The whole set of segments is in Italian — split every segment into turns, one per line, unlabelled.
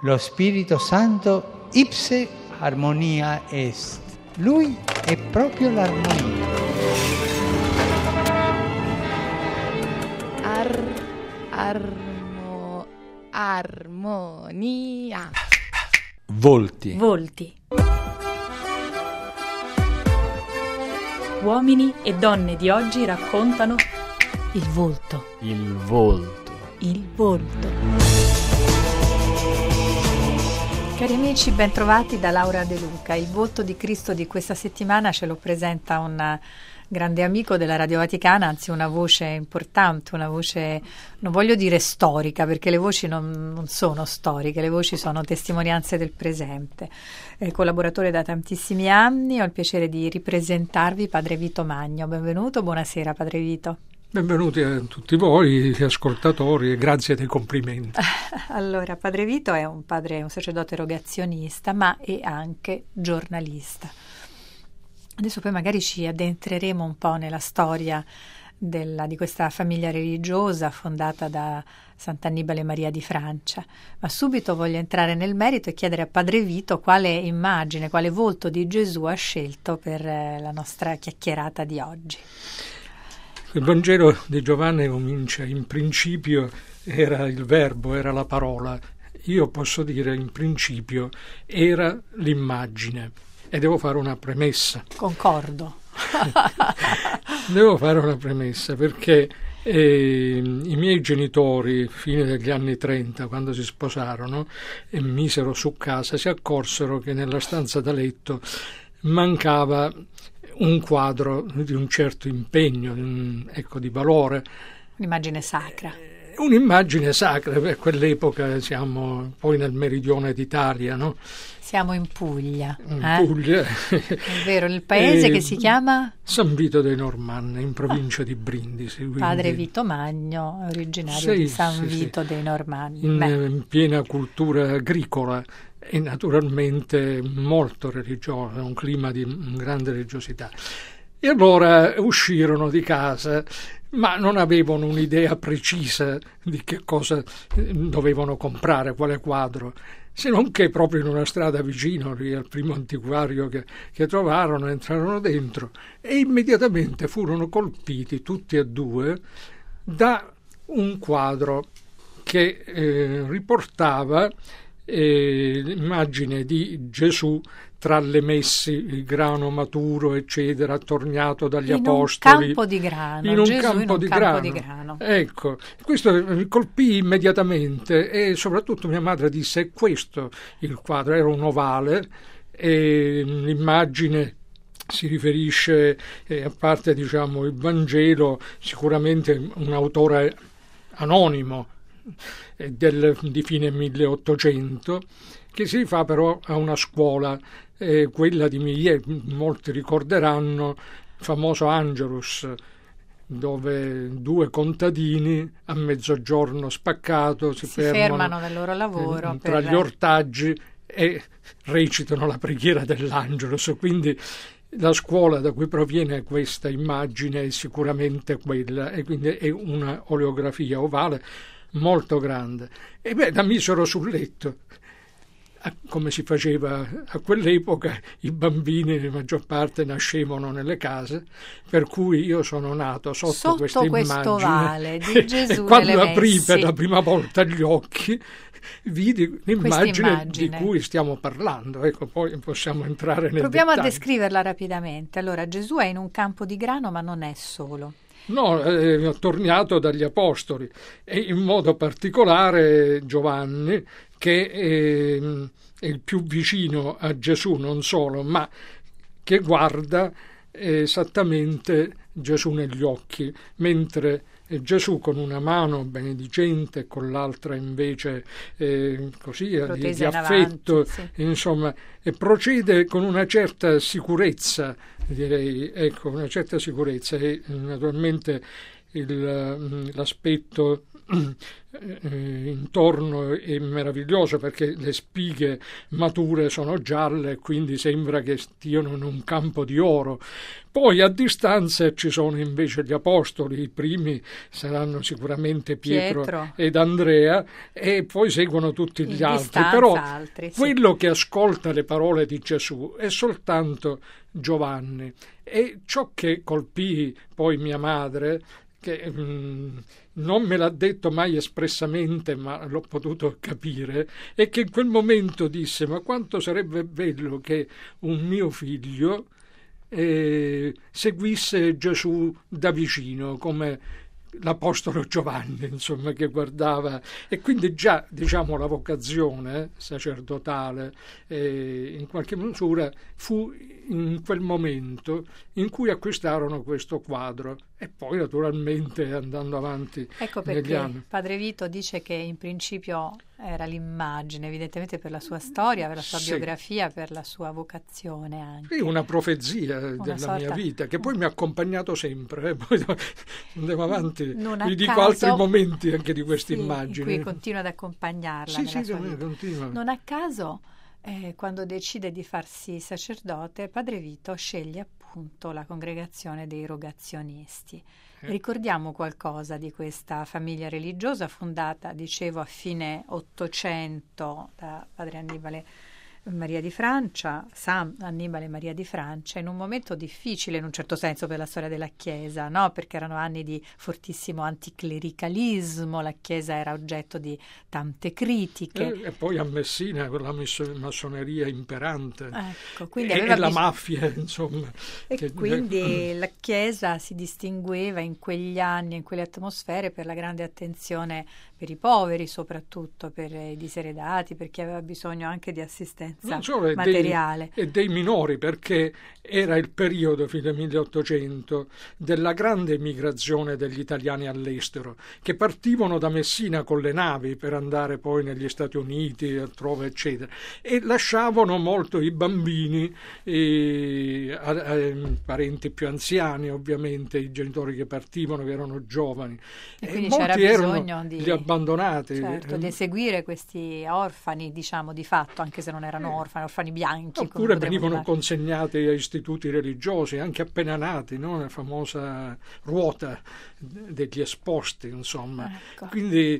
lo Spirito Santo ipse armonia est. Lui è proprio l'armonia.
Armonia.
Volti.
Uomini e donne di oggi raccontano il volto. Cari amici, ben trovati da Laura De Luca. Il volto di Cristo di questa settimana ce lo presenta un grande amico della Radio Vaticana, anzi una voce importante, una voce, non voglio dire storica, perché le voci non sono storiche, le voci sono testimonianze del presente. Collaboratore da tantissimi anni, ho il piacere di ripresentarvi Padre Vito Magno. Benvenuto, buonasera Padre Vito.
Benvenuti a tutti voi ascoltatori e grazie dei complimenti.
Allora, Padre Vito è un sacerdote erogazionista, ma è anche giornalista. Adesso poi magari ci addentreremo un po' nella storia di questa famiglia religiosa fondata da Sant'Annibale Maria di Francia, ma subito voglio entrare nel merito e chiedere a Padre Vito quale immagine, quale volto di Gesù ha scelto per la nostra chiacchierata di oggi.
Il Vangelo di Giovanni comincia: in principio era il Verbo, era la parola. Io posso dire in principio era l'immagine. E devo fare una premessa.
Concordo.
Devo fare una premessa perché i miei genitori, fine degli anni 30, quando si sposarono e misero su casa, si accorsero che nella stanza da letto mancava un quadro di un certo impegno, di valore.
Un'immagine sacra.
Un'immagine sacra, per quell'epoca siamo poi nel meridione d'Italia, no?
Siamo in Puglia.
Puglia.
È vero, il paese che si chiama?
San Vito dei Normanni, in provincia di Brindisi. Quindi...
Padre Vito Magno, originario di San Vito dei Normanni.
In piena cultura agricola e naturalmente molto religiosa, un clima di grande religiosità. E allora uscirono di casa, ma non avevano un'idea precisa di che cosa dovevano comprare, quale quadro, se non che proprio in una strada vicino, lì al primo antiquario che trovarono, entrarono dentro e immediatamente furono colpiti tutti e due da un quadro che riportava l'immagine di Gesù tra le messi, il grano maturo, eccetera, attorniato dagli apostoli.
In un campo di grano.
In un
Gesù
campo
in un
di
campo
grano.
Di grano.
Ecco, questo mi colpì immediatamente e soprattutto mia madre disse: è questo il quadro, era un ovale e l'immagine si riferisce, a parte il Vangelo, sicuramente un autore anonimo di fine 1800, che si rifà però a una scuola, quella di Millet. Molti ricorderanno il famoso Angelus, dove due contadini a mezzogiorno spaccato si fermano
nel loro lavoro
tra gli ortaggi e recitano la preghiera dell'Angelus. Quindi la scuola da cui proviene questa immagine è sicuramente quella, e quindi è una oleografia ovale molto grande. E la misero sul letto, come si faceva a quell'epoca. I bambini, la maggior parte, nascevano nelle case, per cui io sono nato sotto questa immagine.
Ovale di Gesù.
E quando aprì per la prima volta gli occhi, vidi l'immagine di cui stiamo parlando. Ecco, poi possiamo entrare nel
Proviamo
dettaglio.
a descriverla rapidamente. Allora, Gesù è in un campo di grano, ma non è solo.
No, attorniato dagli apostoli, e in modo particolare Giovanni, che è il più vicino a Gesù, non solo, ma che guarda esattamente Gesù negli occhi, mentre Gesù con una mano benedicente e con l'altra invece di affetto,
avanti, sì.
Insomma, e procede con una certa sicurezza, direi, una certa sicurezza. E naturalmente l'aspetto intorno è meraviglioso perché le spighe mature sono gialle, quindi sembra che stiano in un campo di oro. Poi a distanza ci sono invece gli apostoli, i primi saranno sicuramente Pietro ed Andrea, e poi seguono tutti gli altri. Però quello che ascolta le parole di Gesù è soltanto Giovanni. E ciò che colpì poi mia madre, che non me l'ha detto mai espressamente, ma l'ho potuto capire, è che in quel momento disse: ma quanto sarebbe bello che un mio figlio seguisse Gesù da vicino, come l'apostolo Giovanni, insomma, che guardava. E quindi già, diciamo, la vocazione sacerdotale in qualche misura fu in quel momento in cui acquistarono questo quadro, e poi naturalmente andando avanti
ecco perché anni. Padre Vito dice che in principio era l'immagine, evidentemente per la sua storia, per la sua biografia, per la sua vocazione anche.
Sì, una profezia della mia vita, che poi mi ha accompagnato sempre. Poi andiamo avanti, vi dico altri momenti anche di questa immagine.
In cui continua ad accompagnarla nella sua vita.
Continua.
Non a caso, quando decide di farsi sacerdote, Padre Vito sceglie appunto la congregazione dei Rogazionisti. Ricordiamo qualcosa di questa famiglia religiosa fondata, dicevo, a fine Ottocento da Padre Annibale Maria di Francia, San Annibale Maria di Francia, in un momento difficile in un certo senso per la storia della Chiesa, no? Perché erano anni di fortissimo anticlericalismo, la Chiesa era oggetto di tante critiche.
E poi a Messina con la massoneria imperante,
ecco, quindi
e la mafia, insomma.
E quindi la Chiesa si distingueva in quegli anni, in quelle atmosfere, per la grande attenzione per i poveri, soprattutto per i diseredati, per chi aveva bisogno anche di assistenza materiale.
E dei minori, perché era il periodo, fino al 1800, della grande migrazione degli italiani all'estero, che partivano da Messina con le navi per andare poi negli Stati Uniti, altrove, eccetera, e lasciavano molto i bambini, parenti più anziani, ovviamente, i genitori che partivano, che erano giovani.
E quindi c'era bisogno
gli abbandonati.
Certo, di eseguire questi orfani, diciamo, di fatto, anche se non erano orfani bianchi.
Oppure venivano consegnati a istituti religiosi, anche appena nati, no? La famosa ruota degli esposti, insomma.
Ecco.
Quindi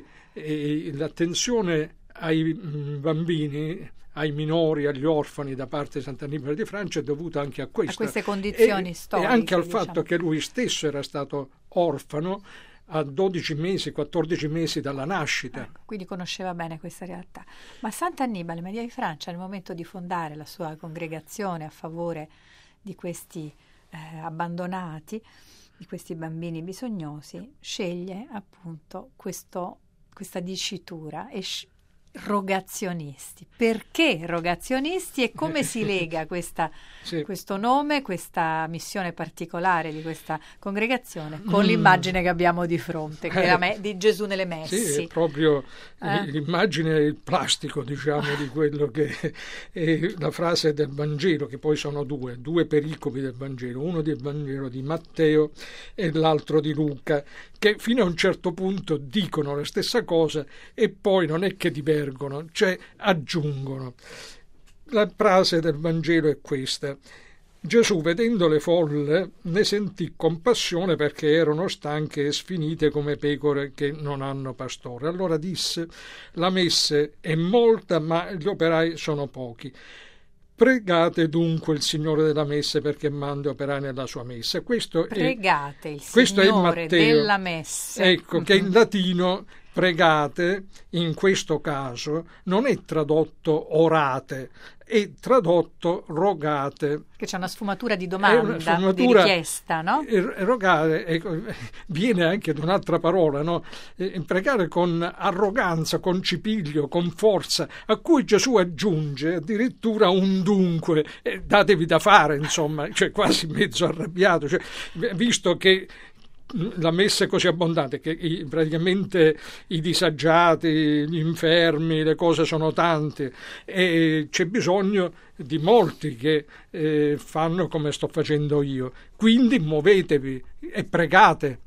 l'attenzione ai bambini, ai minori, agli orfani da parte di Sant'Annibale di Francia è dovuta anche a questo.
A queste condizioni storiche.
E anche al
diciamo.
fatto che lui stesso era stato orfano a 12 mesi, 14 mesi dalla nascita.
Ecco, quindi conosceva bene questa realtà. Ma Sant'Annibale Maria di Francia, nel momento di fondare la sua congregazione a favore di questi abbandonati, di questi bambini bisognosi, sceglie appunto questa dicitura e Rogazionisti. Perché Rogazionisti e come si lega questo nome, questa missione particolare di questa congregazione con l'immagine che abbiamo di fronte, che è di Gesù nelle messi?
Sì, è proprio l'immagine, il plastico, diciamo, di quello che è la frase del Vangelo, che poi sono due pericopi del Vangelo, uno del Vangelo di Matteo e l'altro di Luca, che fino a un certo punto dicono la stessa cosa e poi non è che divergono, cioè aggiungono. La frase del Vangelo è questa: Gesù, vedendo le folle, ne sentì compassione perché erano stanche e sfinite come pecore che non hanno pastore. Allora disse: la messe è molta, ma gli operai sono pochi. Pregate dunque il Signore della messe perché mandi operai nella sua messa.
Pregate il
Signore
della messa.
Ecco, che in latino pregate, in questo caso, non è tradotto orate, è tradotto rogate.
Che c'è una sfumatura di domanda, di richiesta, no?
Rogare viene anche da un'altra parola, no? Pregare con arroganza, con cipiglio, con forza, a cui Gesù aggiunge addirittura un dunque, datevi da fare, insomma, cioè quasi mezzo arrabbiato, cioè, visto che la messa è così abbondante che praticamente i disagiati, gli infermi, le cose sono tante e c'è bisogno di molti che fanno come sto facendo io, quindi muovetevi e pregate.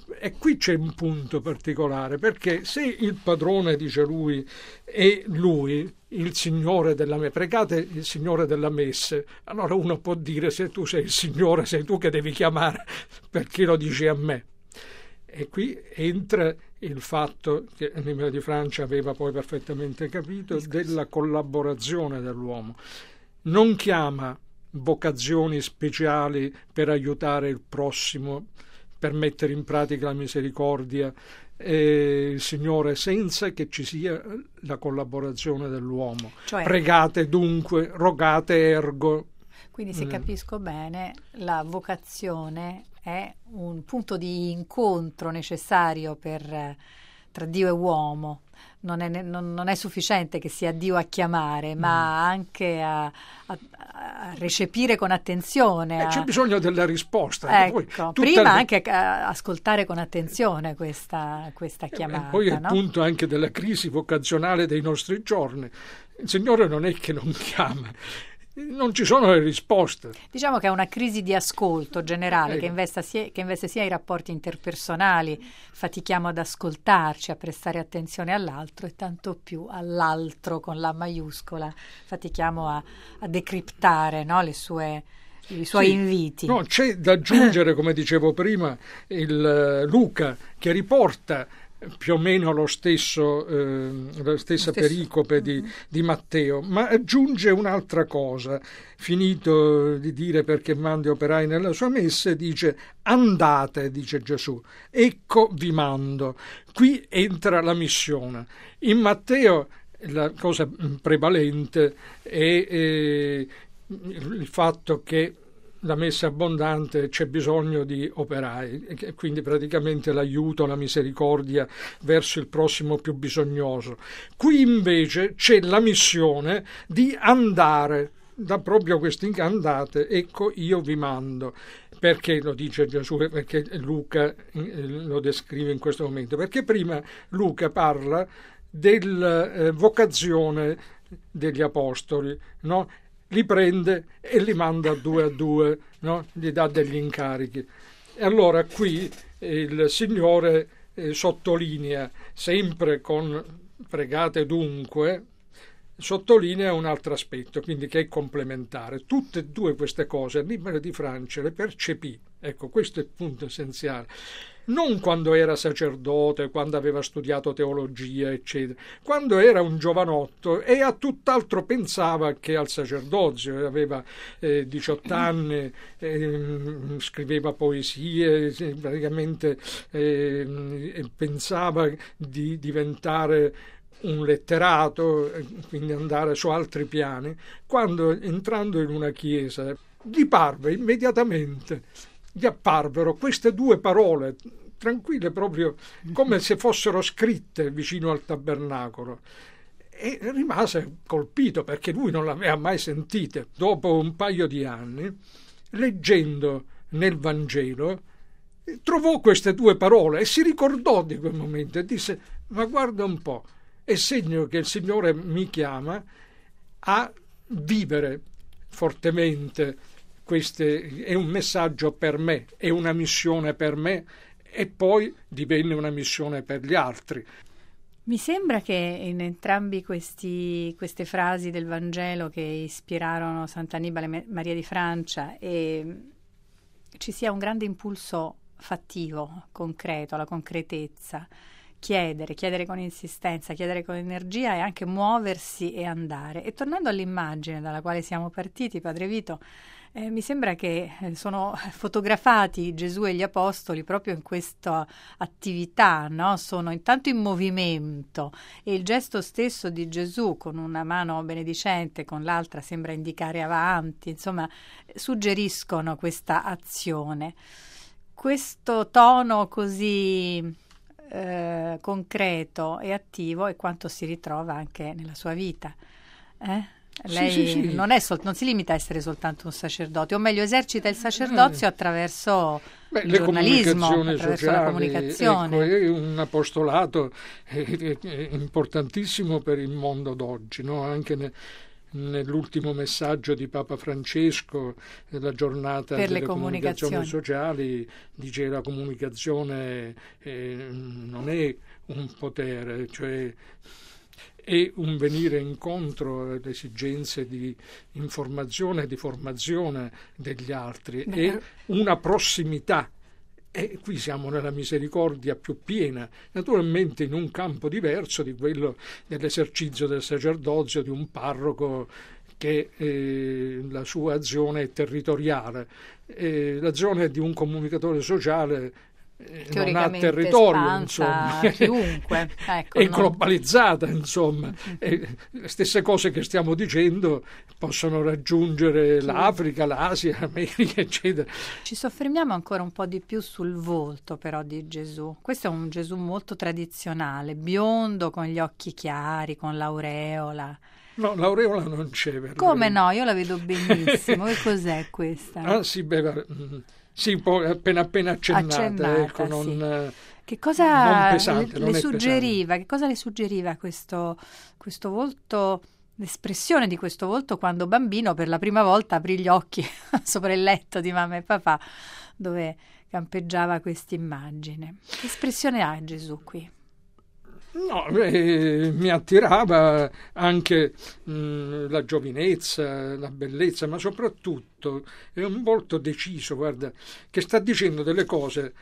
E qui c'è un punto particolare, perché se il padrone, dice lui, è lui, il Signore della Messe, pregate il Signore della Messe, allora uno può dire: se tu sei il Signore, sei tu che devi chiamare, perché lo dici a me? E qui entra il fatto che Emilia di Francia aveva poi perfettamente capito, della collaborazione dell'uomo. Non chiama vocazioni speciali per aiutare il prossimo, per mettere in pratica la misericordia, il Signore, senza che ci sia la collaborazione dell'uomo.
Cioè,
pregate dunque, rogate ergo.
Quindi, se capisco bene, la vocazione è un punto di incontro necessario tra Dio e uomo. Non è sufficiente che sia Dio a chiamare, ma anche a recepire con attenzione.
C'è bisogno della risposta.
Ecco, prima anche ascoltare con attenzione questa chiamata.
E poi è il
no?
punto anche della crisi vocazionale dei nostri giorni. Il Signore non è che non chiama, non ci sono le risposte.
Diciamo che è una crisi di ascolto generale che investe sia i rapporti interpersonali, fatichiamo ad ascoltarci, a prestare attenzione all'altro, e tanto più all'altro con la maiuscola, fatichiamo a decriptare, no, i suoi inviti.
No, c'è da aggiungere, come dicevo prima, il Luca, che riporta più o meno la stessa pericope di Matteo, ma aggiunge un'altra cosa. Finito di dire perché mandi operai nella sua messe, dice: andate, dice Gesù, ecco vi mando. Qui entra la missione. In Matteo la cosa prevalente è il fatto che la messa abbondante c'è bisogno di operai, e quindi praticamente l'aiuto, la misericordia verso il prossimo più bisognoso. Qui invece c'è la missione di andare, da proprio questi andate, ecco io vi mando. Perché lo dice Gesù? Perché Luca lo descrive in questo momento? Perché prima Luca parla della vocazione degli apostoli, no? Li prende e li manda a due, no? Gli dà degli incarichi. E allora qui il Signore sottolinea, sempre con pregate dunque, sottolinea un altro aspetto, quindi che è complementare. Tutte e due queste cose Emilia di Francia le percepì. Ecco, questo è il punto essenziale. Non quando era sacerdote, quando aveva studiato teologia, eccetera. Quando era un giovanotto e a tutt'altro pensava che al sacerdozio. Aveva 18 anni, scriveva poesie, praticamente pensava di diventare un letterato, quindi andare su altri piani. Quando, entrando in una chiesa, gli apparvero queste due parole tranquille, proprio come se fossero scritte vicino al tabernacolo, e rimase colpito perché lui non l'aveva mai sentite. Dopo un paio di anni, leggendo nel Vangelo, trovò queste due parole e si ricordò di quel momento e disse: ma guarda un po', è segno che il Signore mi chiama a vivere fortemente. Questo è un messaggio per me, è una missione per me, e poi divenne una missione per gli altri.
Mi sembra che in entrambi queste frasi del Vangelo che ispirarono Sant'Annibale Maria di Francia ci sia un grande impulso fattivo, concreto, alla concretezza. Chiedere con insistenza, chiedere con energia, e anche muoversi e andare. E tornando all'immagine dalla quale siamo partiti, Padre Vito, mi sembra che sono fotografati Gesù e gli Apostoli proprio in questa attività, no? Sono intanto in movimento, e il gesto stesso di Gesù con una mano benedicente, con l'altra sembra indicare avanti, insomma suggeriscono questa azione. Questo tono così concreto e attivo è quanto si ritrova anche nella sua vita. Lei
sì.
Non si limita a essere soltanto un sacerdote, o meglio esercita il sacerdozio attraverso il giornalismo, attraverso
sociali,
la comunicazione.
Ecco, è un apostolato importantissimo per il mondo d'oggi, no? Anche nell'ultimo messaggio di Papa Francesco, la giornata
per
delle comunicazioni sociali, dice che la comunicazione non è un potere, cioè è un venire incontro alle esigenze di informazione e di formazione degli altri, è una prossimità. E qui siamo nella misericordia più piena, naturalmente in un campo diverso di quello dell'esercizio del sacerdozio di un parroco che la sua azione è territoriale. L'azione di un comunicatore sociale non ha territorio, insomma,
chiunque, ecco,
è globalizzata, insomma. E le stesse cose che stiamo dicendo possono raggiungere l'Africa, l'Asia, l'America, eccetera.
Ci soffermiamo ancora un po' di più sul volto però di Gesù. Questo è un Gesù molto tradizionale, biondo, con gli occhi chiari, con l'aureola.
No, l'aureola non c'è.
Come no? Io la vedo benissimo. Che cos'è questa?
Ah sì, sì, poi appena accennata, ecco, non,
che cosa
non pesante,
le suggeriva? Che cosa le suggeriva questo volto, l'espressione di questo volto quando bambino per la prima volta aprì gli occhi sopra il letto di mamma e papà dove campeggiava questa immagine? Che espressione ha Gesù qui?
No, mi attirava anche la giovinezza, la bellezza, ma soprattutto è un volto deciso, guarda, che sta dicendo delle cose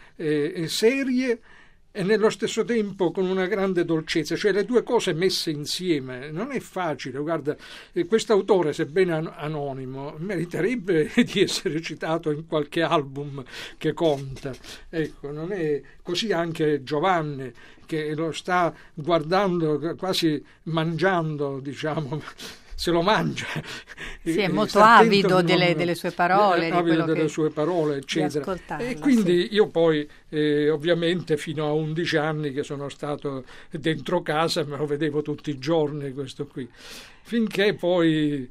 serie e nello stesso tempo con una grande dolcezza, cioè le due cose messe insieme. Non è facile, guarda, quest'autore, sebbene anonimo, meriterebbe di essere citato in qualche album che conta. Ecco, non è così anche Giovanni, che lo sta guardando, quasi mangiando, diciamo, se lo mangia.
Sì, è molto avido delle sue parole,
avido delle sue parole, eccetera. E quindi io poi, ovviamente, fino a 11 anni che sono stato dentro casa, me lo vedevo tutti i giorni questo qui, finché poi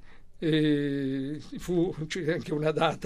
c'è anche una data,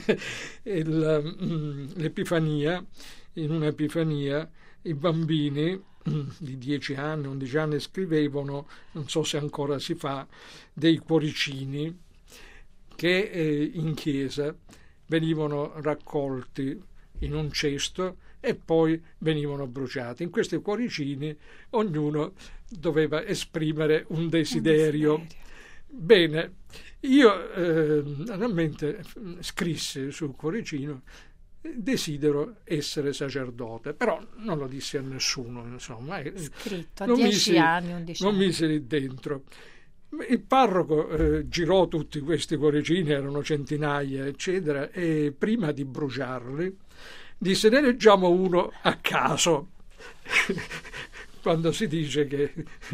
l'Epifania, in un'Epifania, i bambini di 10 anni, 11 anni scrivevano, non so se ancora si fa, dei cuoricini che in chiesa venivano raccolti in un cesto e poi venivano bruciati. In questi cuoricini ognuno doveva esprimere un desiderio. Bene, io realmente scrissi sul cuoricino: desidero essere sacerdote, però non lo dissi a nessuno, insomma.
Scritto a 10 anni, 11 anni.
Non misi lì dentro. Il parroco girò tutti questi cuoricini, erano centinaia, eccetera, e prima di bruciarli disse: ne leggiamo uno a caso. Quando si dice che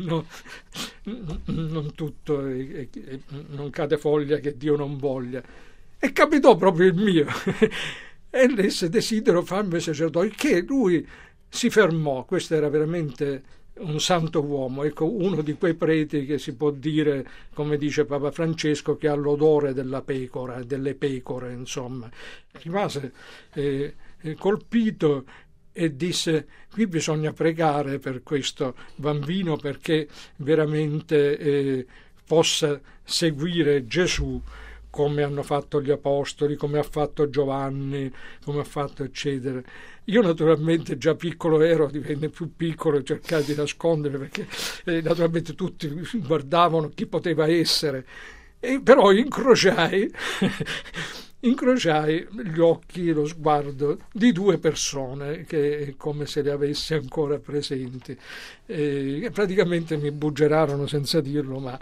non tutto non cade foglia che Dio non voglia. E capitò proprio il mio. E disse: desidero farmi sacerdote, che lui si fermò. Questo era veramente un santo uomo, ecco, uno di quei preti che si può dire, come dice Papa Francesco, che ha l'odore della pecora, delle pecore, insomma. Rimase colpito e disse: qui bisogna pregare per questo bambino perché veramente possa seguire Gesù come hanno fatto gli apostoli, come ha fatto Giovanni, come ha fatto eccetera. Io naturalmente già piccolo ero, divenne più piccolo e cercai di nascondere perché naturalmente tutti guardavano chi poteva essere, però incrociai gli occhi, lo sguardo di due persone che come se le avessi ancora presenti, che praticamente mi buggerarono senza dirlo, ma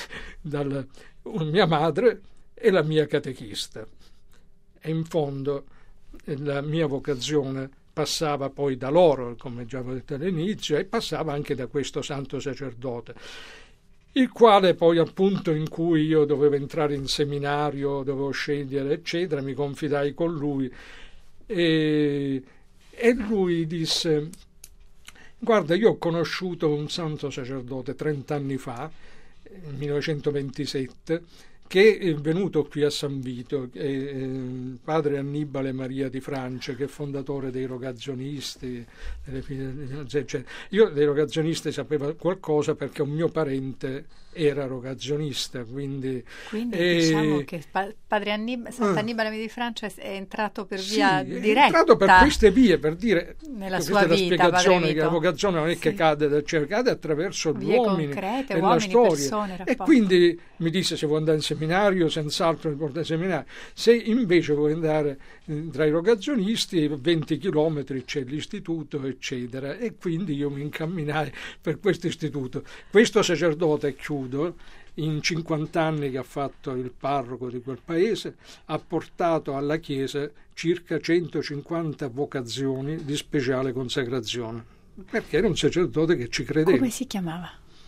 mia madre e la mia catechista. E in fondo la mia vocazione passava poi da loro, come già avevo detto all'inizio, e passava anche da questo santo sacerdote, il quale poi, al punto in cui io dovevo entrare in seminario, dovevo scegliere eccetera, mi confidai con lui e lui disse: guarda, io ho conosciuto un santo sacerdote 30 anni fa, 1927, che è venuto qui a San Vito, padre Annibale Maria di Francia, che è fondatore dei Rogazionisti. Io dei Rogazionisti sapevo qualcosa perché un mio parente era rogazionista, quindi
diciamo che padre Sant'Annibale Maria di Francia è entrato per via diretta.
È entrato per queste vie, per dire
nella
che
sua
questa
vita,
è la spiegazione
padre
che la
Vito.
vocazione non è che cade dal cielo, cade attraverso gli
Vie
uomini
concrete,
e la
uomini,
storia.
persone,
E
rapporti.
quindi mi disse: se vuoi andare in seminario, senz'altro mi porta in seminario. Se invece vuoi andare tra i rogazionisti, 20 chilometri c'è l'istituto, eccetera. E quindi io mi incamminai per questo istituto. Questo sacerdote, chiudo, in 50 anni che ha fatto il parroco di quel paese, ha portato alla Chiesa circa 150 vocazioni di speciale consacrazione, perché era un sacerdote che ci credeva.
Come si chiamava?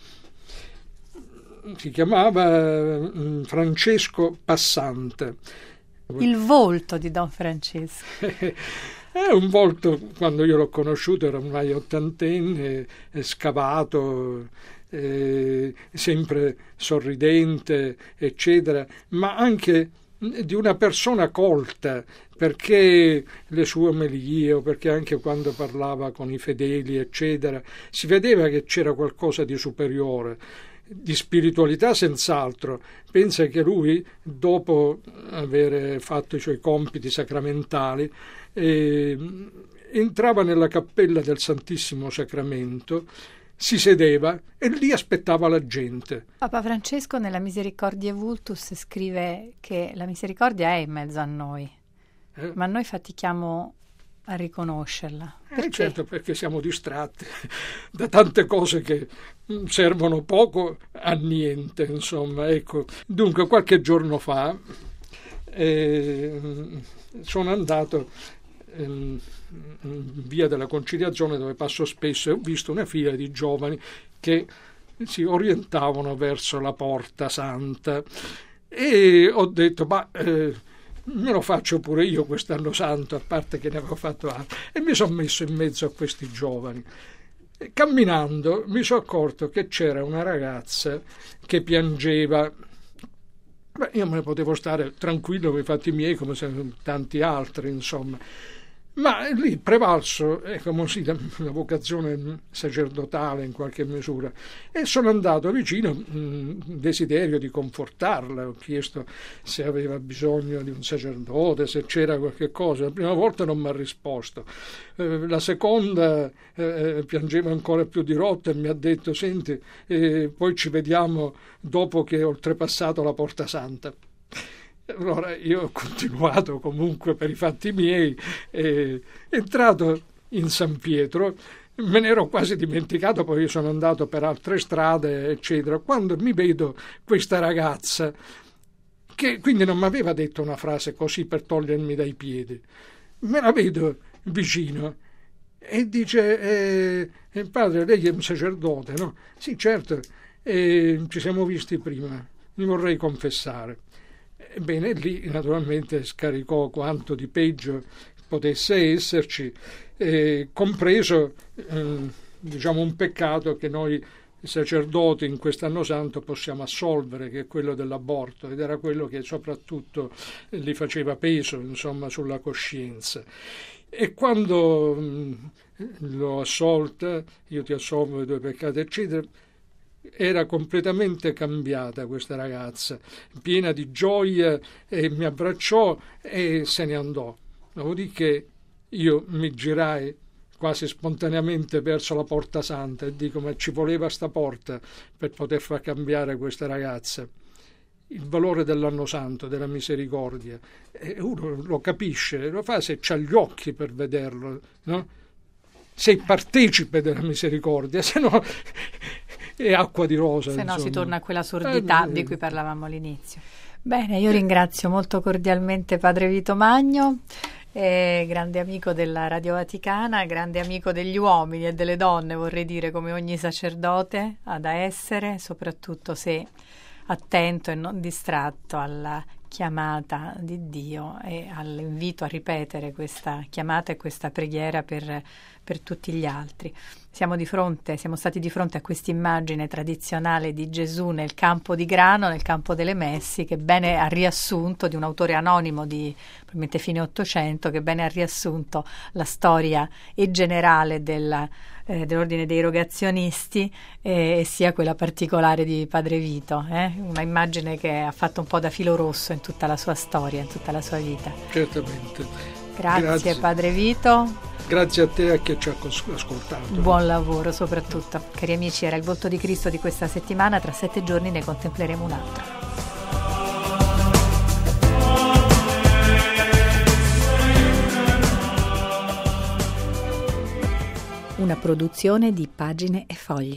Si chiamava Francesco Passante.
Il volto di Don Francesco.
È un volto, quando io l'ho conosciuto era ormai ottantenne, scavato, sempre sorridente, eccetera, ma anche di una persona colta, perché le sue omelie, o perché anche quando parlava con i fedeli, eccetera, si vedeva che c'era qualcosa di superiore, di spiritualità senz'altro. Pensa che lui, dopo aver fatto i suoi compiti sacramentali, entrava nella cappella del Santissimo Sacramento, si sedeva e lì aspettava la gente.
Papa Francesco nella Misericordiae Vultus scrive che la misericordia è in mezzo a noi, ma noi fatichiamo a riconoscerla. Perché?
Certo, perché siamo distratti da tante cose che servono poco a niente, insomma. Ecco. Dunque, qualche giorno fa sono andato in via della Conciliazione, dove passo spesso, e ho visto una fila di giovani che si orientavano verso la Porta Santa e ho detto: ma me lo faccio pure io quest'anno santo, a parte che ne avevo fatto altro, e mi sono messo in mezzo a questi giovani. Camminando mi sono accorto che c'era una ragazza che piangeva. Beh, io me ne potevo stare tranquillo con i fatti miei, come tanti altri, insomma. Ma lì prevalso la vocazione sacerdotale in qualche misura, e sono andato vicino, desiderio di confortarla. Ho chiesto se aveva bisogno di un sacerdote, se c'era qualche cosa. La prima volta non mi ha risposto, la seconda piangeva ancora più di rotto e mi ha detto: senti, poi ci vediamo dopo che ho oltrepassato la Porta Santa. Allora io ho continuato comunque per i fatti miei, entrato in San Pietro, me ne ero quasi dimenticato, poi io sono andato per altre strade, eccetera, quando mi vedo questa ragazza, che quindi non mi aveva detto una frase così per togliermi dai piedi, me la vedo vicino e dice: padre, lei è un sacerdote, no? Sì, certo, ci siamo visti prima, mi vorrei confessare. Ebbene, lì naturalmente scaricò quanto di peggio potesse esserci, compreso diciamo un peccato che noi sacerdoti in quest'anno santo possiamo assolvere, che è quello dell'aborto, ed era quello che soprattutto gli faceva peso, insomma, sulla coscienza. E quando l'ho assolta, io ti assolvo i tuoi peccati, eccetera, era completamente cambiata questa ragazza, piena di gioia, e mi abbracciò e se ne andò. Dopodiché io mi girai quasi spontaneamente verso la Porta Santa e dico: ma ci voleva sta porta per poter far cambiare questa ragazza? Il valore dell'anno santo, della misericordia, uno lo capisce, lo fa se c'ha gli occhi per vederlo, no? Sei partecipe della misericordia, se no è acqua di rosa.
Se no
insomma.
si torna a quella sordità di cui parlavamo all'inizio. Bene, io ringrazio molto cordialmente Padre Vito Magno, grande amico della Radio Vaticana, grande amico degli uomini e delle donne, vorrei dire, come ogni sacerdote ha da essere, soprattutto se attento e non distratto alla chiamata di Dio e all'invito a ripetere questa chiamata e questa preghiera per per tutti gli altri. Siamo stati di fronte a questa immagine tradizionale di Gesù nel campo di grano, nel campo delle messi, che bene ha riassunto, di un autore anonimo di probabilmente fine Ottocento, che bene ha riassunto la storia e generale dell'ordine dei rogazionisti e sia quella particolare di Padre Vito, una immagine che ha fatto un po' da filo rosso in tutta la sua storia, in tutta la sua vita.
Certamente.
Grazie Padre Vito.
Grazie a te e a chi ci ha ascoltato.
Buon lavoro soprattutto. Cari amici, era il volto di Cristo di questa settimana. Tra 7 giorni ne contempleremo un altro. Una produzione di Pagine e Fogli.